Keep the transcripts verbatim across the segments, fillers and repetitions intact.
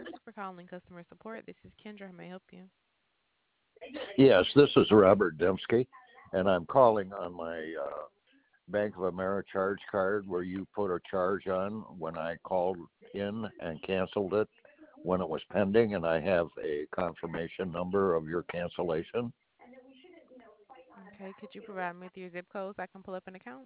Thanks for calling customer support. This is Kendra. How may I help you? Yes, this is Robert Dembski, and I'm calling on my uh, Bank of America charge card where you put a charge on when I called in and canceled it when it was pending, and I have a confirmation number of your cancellation. Okay, could you provide me with your zip code so I can pull up an account?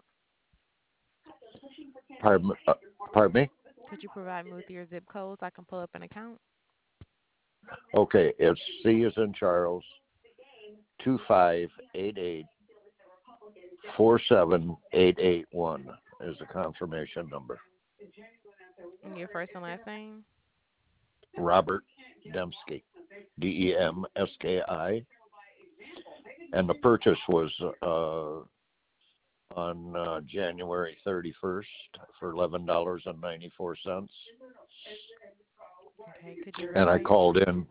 Pardon, uh, pardon me? Could you provide me with your zip code so I can pull up an account? Okay, it's C as in Charles, two five eight eight four seven eight eight one is the confirmation number. And your first and last name? Robert Dembski, D E M S K I, and the purchase was uh, on uh, January thirty-first for eleven dollars and ninety-four cents. Okay, could you And I verify your called in,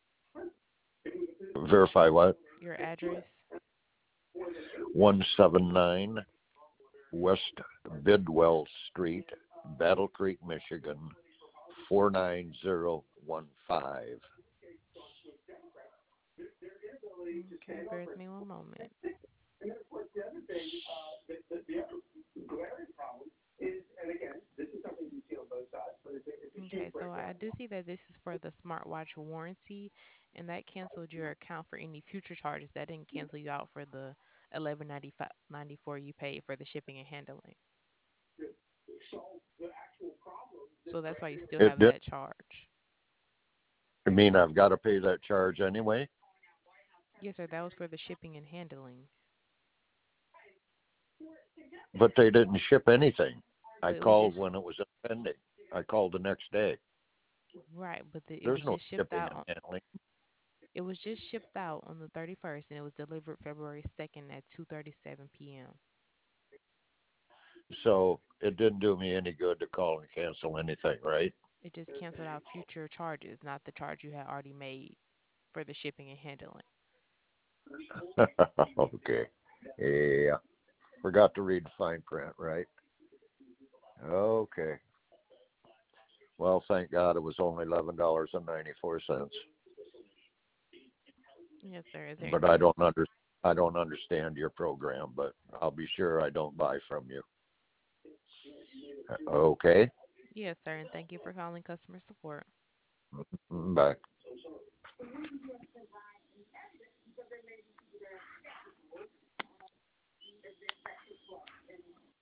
verify what? your address? one seventy-nine West Bidwell Street, Battle Creek, Michigan, four nine zero one five. Okay, bear with me one moment. Okay, so I do see that this is for the smartwatch warranty, and that canceled your account for any future charges. That didn't cancel you out for the eleven ninety five ninety four you paid for the shipping and handling. So that's why you still It have did. that charge. I mean, I've got to pay that charge anyway, Yes, sir. That was for the shipping and handling. but they didn't ship anything. I But it was called just when it was pending. I called the next day. right, but the, it There's was no just shipped shipping out and on handling. it was just shipped out on the thirty-first, and it was delivered February second at two thirty-seven p m. So it didn't do me any good to call and cancel anything, right? It just canceled out future charges, not the charge you had already made for the shipping and handling. Okay. Yeah. Forgot to read the fine print, right? Okay. Well, thank God it was only eleven dollars and ninety four cents. Yes, sir. Is there But I anything else? don't under I don't understand your program, but I'll be sure I don't buy from you. Okay. Yes, sir. And thank you for calling customer support. Bye.